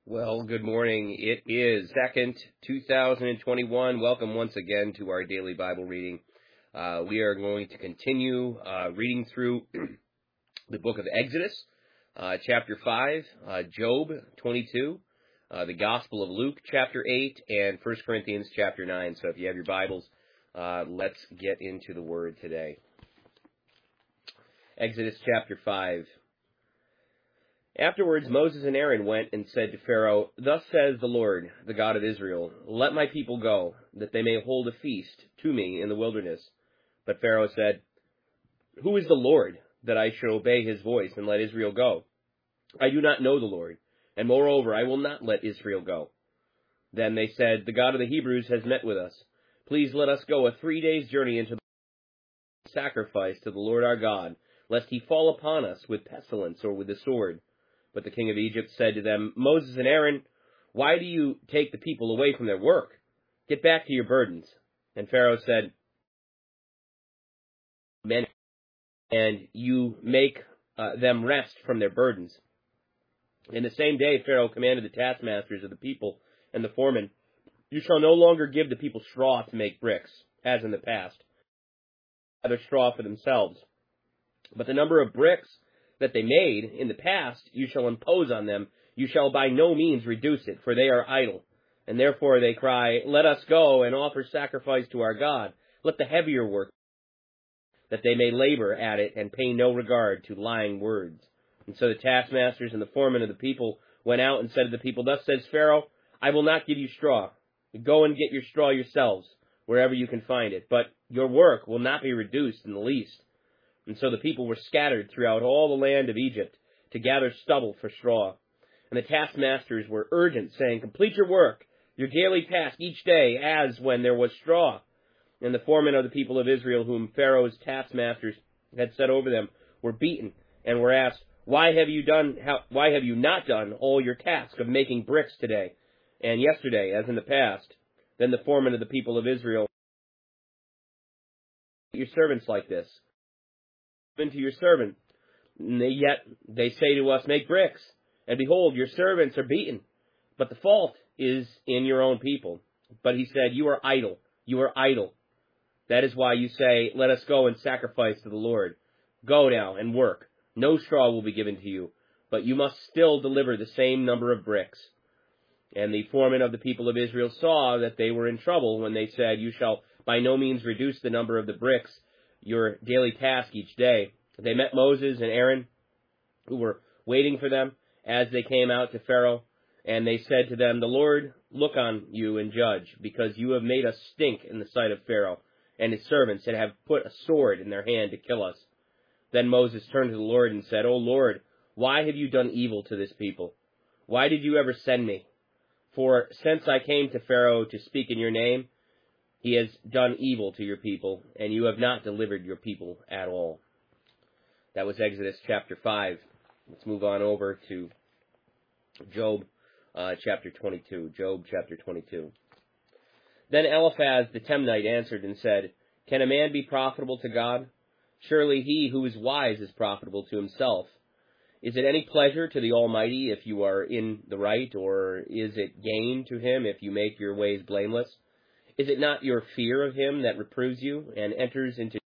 Well, good morning. It is 2nd, 2021. Welcome once again to our daily Bible reading. We are going to continue reading through the book of Exodus, chapter 5, Job 22, the Gospel of Luke, chapter 8, and 1 Corinthians, chapter 9. So if you have your Bibles, let's get into the Word today. Exodus chapter 5. Afterwards Moses and Aaron went and said to Pharaoh, "Thus says the Lord, the God of Israel, let my people go, that they may hold a feast to me in the wilderness." But Pharaoh said, "Who is the Lord, that I should obey his voice and let Israel go? I do not know the Lord, and moreover I will not let Israel go." Then they said, "The God of the Hebrews has met with us. Please let us go a 3 days' journey into the sacrifice to the Lord our God, lest he fall upon us with pestilence or with the sword." But the king of Egypt said to them, "Moses and Aaron, why do you take the people away from their work? Get back to your burdens." And Pharaoh said, "And you make them rest from their burdens." In the same day Pharaoh commanded the taskmasters of the people and the foremen, "You shall no longer give the people straw to make bricks, as in the past, rather straw for themselves. But the number of bricks that they made in the past you shall impose on them. You shall by no means reduce it, for they are idle. And therefore they cry, 'Let us go and offer sacrifice to our God. Let the heavier work, that they may labor at it and pay no regard to lying words.' And so the taskmasters and the foremen of the people went out and said to the people, 'Thus says Pharaoh, I will not give you straw. Go and get your straw yourselves, wherever you can find it. But your work will not be reduced in the least.' And so the people were scattered throughout all the land of Egypt to gather stubble for straw. And the taskmasters were urgent, saying, 'Complete your work, your daily task each day, as when there was straw.' And the foremen of the people of Israel, whom Pharaoh's taskmasters had set over them, were beaten and were asked, 'Why have you not done all your task of making bricks today and yesterday, as in the past?' Then the foremen of the people of Israel, 'Your servants like this, to your servant, yet they say to us, make bricks, and behold, your servants are beaten. But the fault is in your own people.' But he said, 'You are idle, you are idle. That is why you say, let us go and sacrifice to the Lord. Go now and work. No straw will be given to you, but you must still deliver the same number of bricks.' And the foremen of the people of Israel saw that they were in trouble when they said, 'You shall by no means reduce the number of the bricks, your daily task each day.' They met Moses and Aaron, who were waiting for them, as they came out to Pharaoh, and they said to them, 'The Lord look on you and judge, because you have made us stink in the sight of Pharaoh and his servants, and have put a sword in their hand to kill us.' Then Moses turned to the Lord and said, 'O Lord, why have you done evil to this people? Why did you ever send me? For since I came to Pharaoh to speak in your name, he has done evil to your people, and you have not delivered your people at all.'" That was Exodus chapter 5. Let's move on over to Job chapter 22. Job chapter 22. Then Eliphaz the Temanite answered and said, "Can a man be profitable to God? Surely he who is wise is profitable to himself. Is it any pleasure to the Almighty if you are in the right, or is it gain to him if you make your ways blameless? Is it not your fear of him that reproves you and enters into?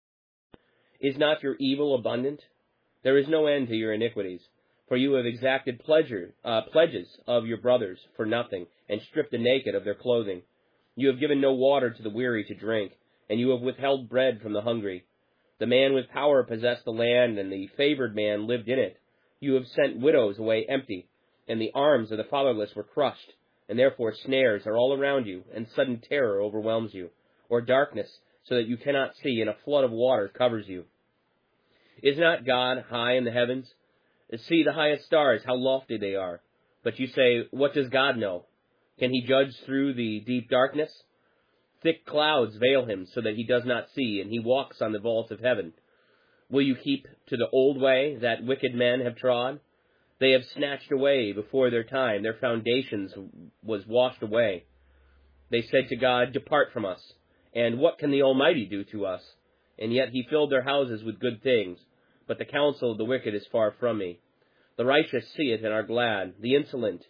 Is not your evil abundant? There is no end to your iniquities. For you have exacted pledges of your brothers for nothing, and stripped the naked of their clothing. You have given no water to the weary to drink, and you have withheld bread from the hungry. The man with power possessed the land, and the favored man lived in it. You have sent widows away empty, and the arms of the fatherless were crushed, and therefore snares are all around you, and sudden terror overwhelms you, or darkness, so that you cannot see, and a flood of water covers you. Is not God high in the heavens? See the highest stars, how lofty they are. But you say, what does God know? Can he judge through the deep darkness? Thick clouds veil him, so that he does not see, and he walks on the vault of heaven. Will you keep to the old way that wicked men have trod? They have snatched away before their time. Their foundations was washed away. They said to God, depart from us. And what can the Almighty do to us? And yet he filled their houses with good things. But the counsel of the wicked is far from me. The righteous see it and are glad. The insolent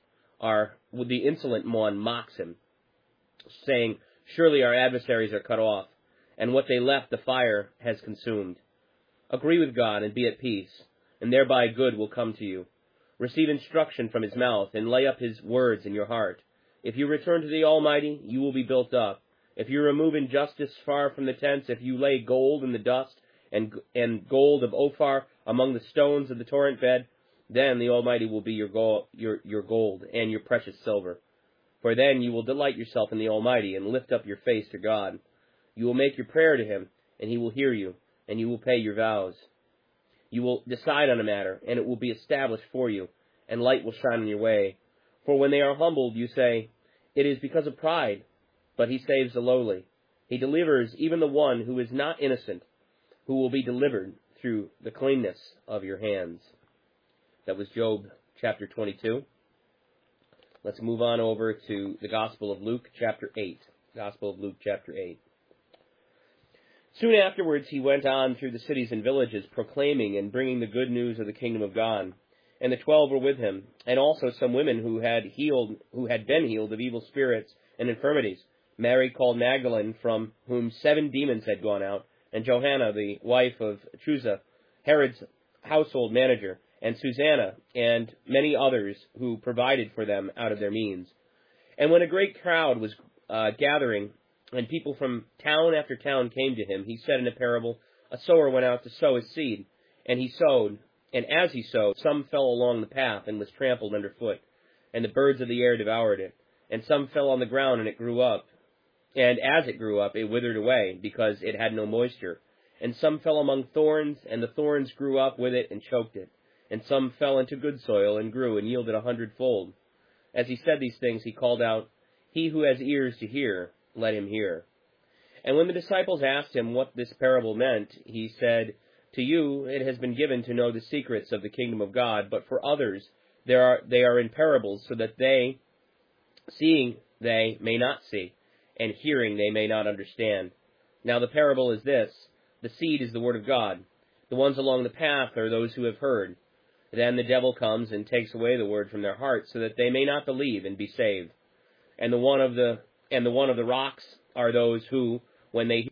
the insolent one mocks him, saying, "Surely our adversaries are cut off, and what they left the fire has consumed." Agree with God and be at peace, and thereby good will come to you. Receive instruction from his mouth, and lay up his words in your heart. If you return to the Almighty, you will be built up. If you remove injustice far from the tents, if you lay gold in the dust, and gold of Ophir among the stones of the torrent bed, then the Almighty will be your gold and your precious silver. For then you will delight yourself in the Almighty, and lift up your face to God. You will make your prayer to him, and he will hear you, and you will pay your vows. You will decide on a matter, and it will be established for you, and light will shine on your way. For when they are humbled, you say, "It is because of pride," but he saves the lowly. He delivers even the one who is not innocent, who will be delivered through the cleanness of your hands. That was Job chapter 22. Let's move on over to the Gospel of Luke chapter 8. Gospel of Luke chapter 8. Soon afterwards he went on through the cities and villages, proclaiming and bringing the good news of the kingdom of God. And the 12 were with him, and also some women who had been healed of evil spirits and infirmities. Mary called Magdalene, from whom 7 demons had gone out, and Johanna, the wife of Chuza, Herod's household manager, and Susanna, and many others who provided for them out of their means. And when a great crowd was gathering, and people from town after town came to him, he said in a parable, "A sower went out to sow his seed, and he sowed. And as he sowed, some fell along the path and was trampled underfoot, and the birds of the air devoured it. And some fell on the ground, and it grew up. And as it grew up, it withered away, because it had no moisture. And some fell among thorns, and the thorns grew up with it and choked it. And some fell into good soil, and grew, and yielded 100-fold. As he said these things, he called out, 'He who has ears to hear, let him hear.' And when the disciples asked him what this parable meant, he said, 'To you it has been given to know the secrets of the kingdom of God, but for others they are in parables, so that seeing they may not see, and hearing they may not understand. Now the parable is this: the seed is the word of God. The ones along the path are those who have heard. Then the devil comes and takes away the word from their hearts, so that they may not believe and be saved. And the one of the rocks are those who, when they hear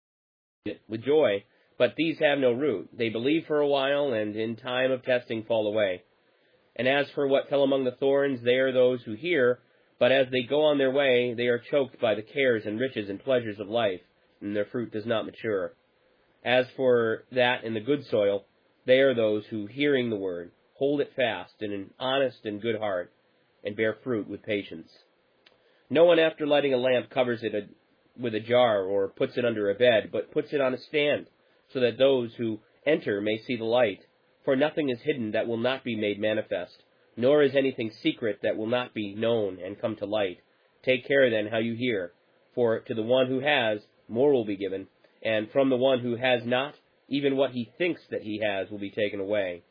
it with joy, but these have no root. They believe for a while, and in time of testing fall away. And as for what fell among the thorns, they are those who hear, but as they go on their way, they are choked by the cares and riches and pleasures of life, and their fruit does not mature. As for that in the good soil, they are those who, hearing the word, hold it fast in an honest and good heart, and bear fruit with patience. No one, after lighting a lamp, covers it with a jar or puts it under a bed, but puts it on a stand, so that those who enter may see the light. For nothing is hidden that will not be made manifest, nor is anything secret that will not be known and come to light. Take care then how you hear, for to the one who has, more will be given, and from the one who has not, even what he thinks that he has will be taken away."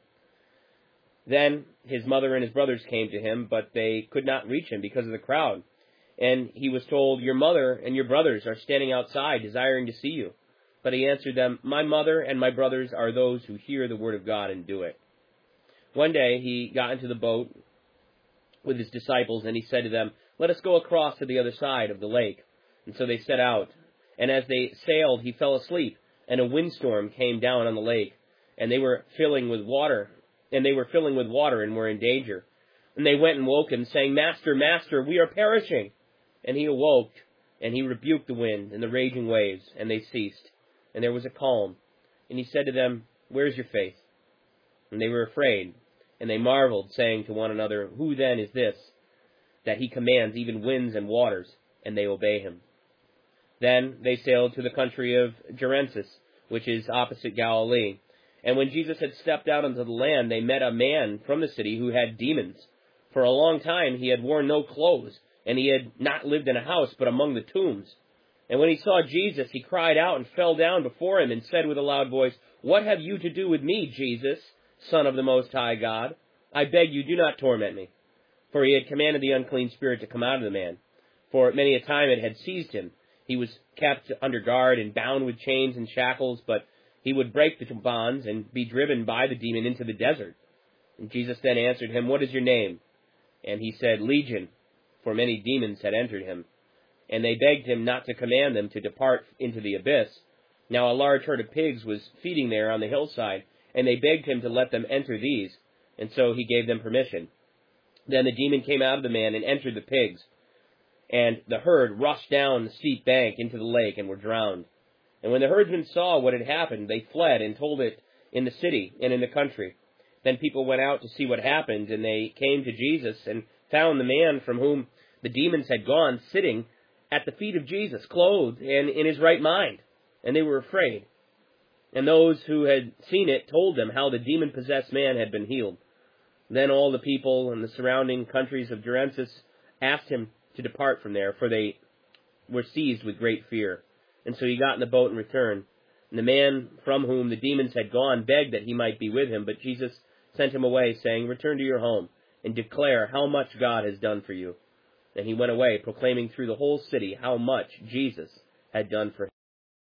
Then his mother and his brothers came to him, but they could not reach him because of the crowd. And he was told, "Your mother and your brothers are standing outside, desiring to see you." But he answered them, "My mother and my brothers are those who hear the word of God and do it." One day he got into the boat with his disciples, and he said to them, "Let us go across to the other side of the lake." And so they set out. And as they sailed, he fell asleep, and a windstorm came down on the lake, and they were filling with water, and were in danger. And they went and woke him, saying, "Master, Master, we are perishing." And he awoke, and he rebuked the wind and the raging waves, and they ceased. And there was a calm. And he said to them, "Where is your faith?" And they were afraid, and they marveled, saying to one another, "Who then is this, that he commands even winds and waters, and they obey him?" Then they sailed to the country of Genesis, which is opposite Galilee. And when Jesus had stepped out onto the land, they met a man from the city who had demons. For a long time he had worn no clothes, and he had not lived in a house, but among the tombs. And when he saw Jesus, he cried out and fell down before him and said with a loud voice, "What have you to do with me, Jesus, Son of the Most High God? I beg you, do not torment me." For he had commanded the unclean spirit to come out of the man. For many a time it had seized him. He was kept under guard and bound with chains and shackles, but he would break the bonds and be driven by the demon into the desert. And Jesus then answered him, "What is your name?" And he said, Legion, for many demons had entered him. And they begged him not to command them to depart into the abyss. Now a large herd of pigs was feeding there on the hillside, and they begged him to let them enter these, and so he gave them permission. Then the demon came out of the man and entered the pigs, and the herd rushed down the steep bank into the lake and were drowned. And when the herdsmen saw what had happened, they fled and told it in the city and in the country. Then people went out to see what happened, and they came to Jesus and found the man from whom the demons had gone sitting at the feet of Jesus, clothed and in his right mind. And they were afraid. And those who had seen it told them how the demon-possessed man had been healed. Then all the people in the surrounding countries of Genesis asked him to depart from there, for they were seized with great fear. And so he got in the boat and returned. And the man from whom the demons had gone begged that he might be with him, but Jesus sent him away, saying, Return to your home, and declare how much God has done for you. And he went away, proclaiming through the whole city how much Jesus had done for him.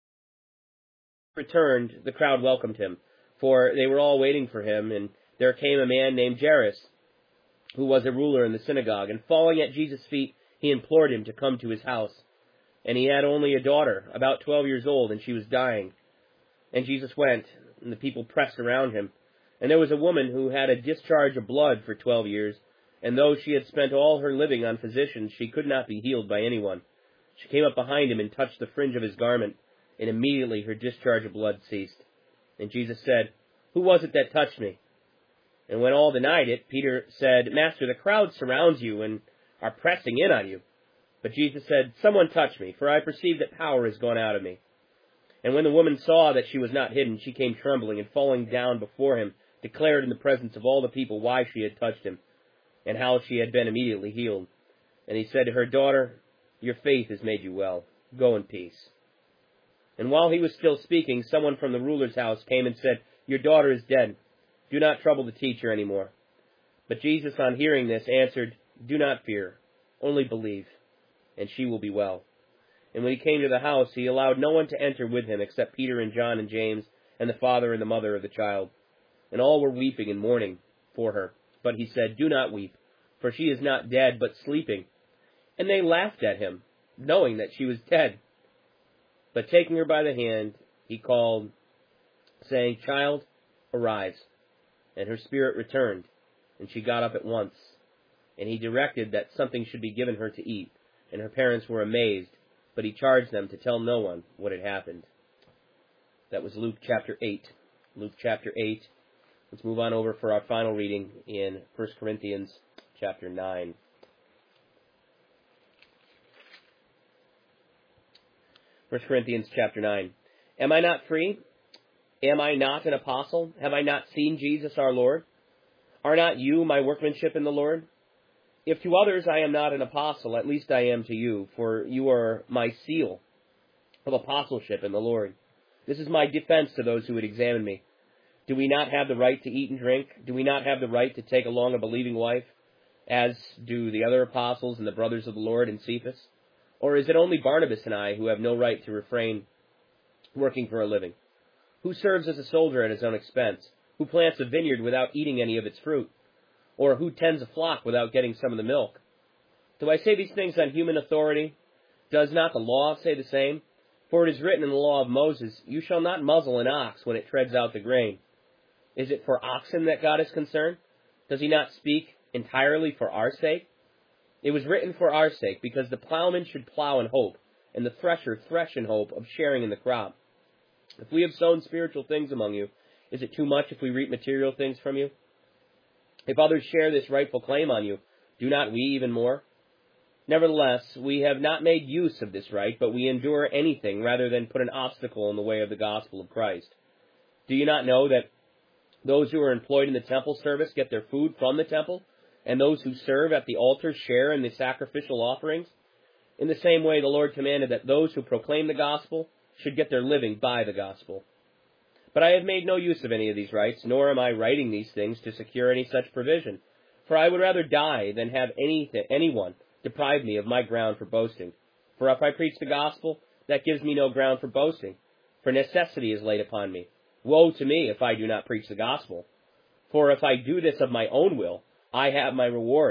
Returned, the crowd welcomed him, for they were all waiting for him, and there came a man named Jairus, who was a ruler in the synagogue, and falling at Jesus' feet, he implored him to come to his house. And he had only a daughter, about 12 years old, and she was dying. And Jesus went, and the people pressed around him. And there was a woman who had a discharge of blood for 12 years, and though she had spent all her living on physicians, she could not be healed by anyone. She came up behind him and touched the fringe of his garment, and immediately her discharge of blood ceased. And Jesus said, Who was it that touched me? And when all denied it, Peter said, Master, the crowd surrounds you and are pressing in on you. But Jesus said, Someone touched me, for I perceive that power has gone out of me. And when the woman saw that she was not hidden, she came trembling, and falling down before him, declared in the presence of all the people why she had touched him, and how she had been immediately healed. And he said to her, Daughter, your faith has made you well. Go in peace. And while he was still speaking, someone from the ruler's house came and said, Your daughter is dead. Do not trouble the teacher any more. But Jesus, on hearing this, answered, Do not fear, only believe, and she will be well. And when he came to the house, he allowed no one to enter with him except Peter and John and James and the father and the mother of the child. And all were weeping and mourning for her. But he said, Do not weep, for she is not dead, but sleeping. And they laughed at him, knowing that she was dead. But taking her by the hand, he called, saying, Child, arise. And her spirit returned, and she got up at once. And he directed that something should be given her to eat. And her parents were amazed, but he charged them to tell no one what had happened. That was Luke chapter 8. Luke chapter 8. Let's move on over for our final reading in 1 Corinthians chapter 9. 1 Corinthians chapter 9. Am I not free? Am I not an apostle? Have I not seen Jesus our Lord? Are not you my workmanship in the Lord? If to others I am not an apostle, at least I am to you, for you are my seal of apostleship in the Lord. This is my defense to those who would examine me. Do we not have the right to eat and drink? Do we not have the right to take along a believing wife, as do the other apostles and the brothers of the Lord and Cephas? Or is it only Barnabas and I who have no right to refrain working for a living? Who serves as a soldier at his own expense? Who plants a vineyard without eating any of its fruit? Or who tends a flock without getting some of the milk? Do I say these things on human authority? Does not the law say the same? For it is written in the law of Moses, You shall not muzzle an ox when it treads out the grain. Is it for oxen that God is concerned? Does he not speak entirely for our sake? It was written for our sake, because the plowman should plow in hope, and the thresher thresh in hope of sharing in the crop. If we have sown spiritual things among you, is it too much if we reap material things from you? If others share this rightful claim on you, do not we even more? Nevertheless, we have not made use of this right, but we endure anything rather than put an obstacle in the way of the gospel of Christ. Do you not know that those who are employed in the temple service get their food from the temple, and those who serve at the altar share in the sacrificial offerings? In the same way, the Lord commanded that those who proclaim the gospel should get their living by the gospel. But I have made no use of any of these rights, nor am I writing these things to secure any such provision. For I would rather die than have anyone deprive me of my ground for boasting. For if I preach the gospel, that gives me no ground for boasting, for necessity is laid upon me. Woe to me if I do not preach the gospel. For if I do this of my own will, I have my reward.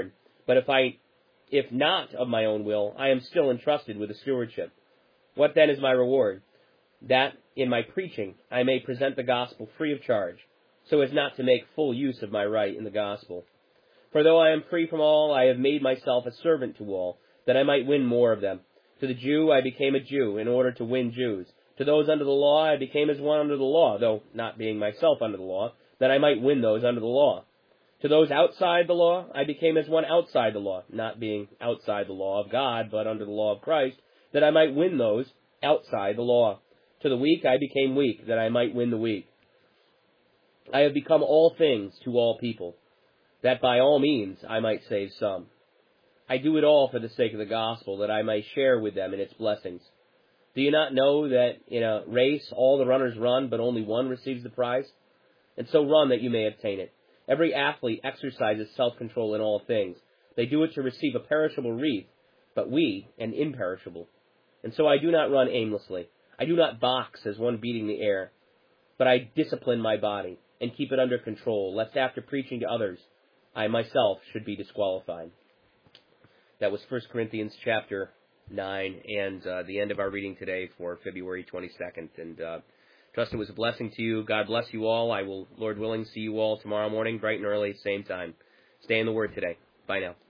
But if not of my own will, I am still entrusted with the stewardship. What then is my reward? That in my preaching I may present the gospel free of charge, so as not to make full use of my right in the gospel. For though I am free from all, I have made myself a servant to all, that I might win more of them. To the Jew I became a Jew, in order to win Jews. To those under the law I became as one under the law, though not being myself under the law, that I might win those under the law. To those outside the law I became as one outside the law, not being outside the law of God, but under the law of Christ, that I might win those outside the law. To the weak I became weak, that I might win the weak. I have become all things to all people, that by all means I might save some. I do it all for the sake of the gospel, that I may share with them in its blessings. Do you not know that in a race all the runners run, but only one receives the prize? And so run that you may obtain it. Every athlete exercises self-control in all things. They do it to receive a perishable wreath, but we an imperishable. And so I do not run aimlessly. I do not box as one beating the air, but I discipline my body and keep it under control, lest after preaching to others, I myself should be disqualified. That was 1 Corinthians chapter 9, and the end of our reading today for February 22nd. And trust it was a blessing to you. God bless you all. I will, Lord willing, see you all tomorrow morning, bright and early, same time. Stay in the Word today. Bye now.